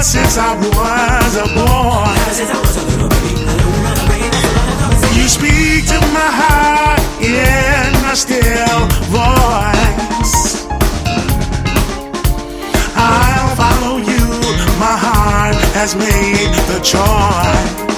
since I was a boy. You speak to my heart in my still voice. I'll follow you. My heart has made the choice.